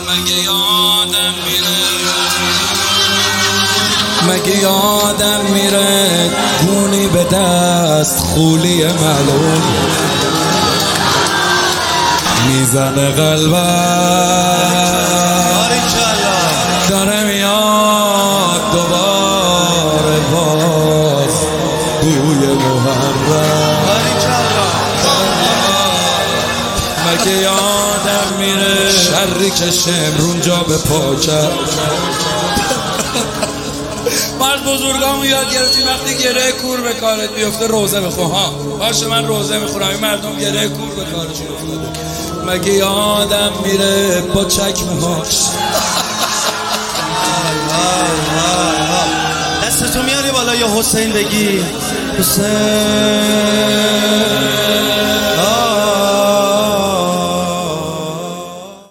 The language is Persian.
مگه یادم میره مگه یادم میره گونی به دست خولی معلوم میزنه قلبم داره میاد دوباره باز بوی محرم مگه یادم میره شری که شمرون جا به پا کرد ما از بزرگامون یاد گرفتیم وقتی گره کور به کارت بیفته روزه بخور. ها باشه من روزه میخورم، این مردم گره کور به کارشون افتاده. مگه یادم میره با چکمه هاش دستتو میاری بالا یا حسین بگی حسین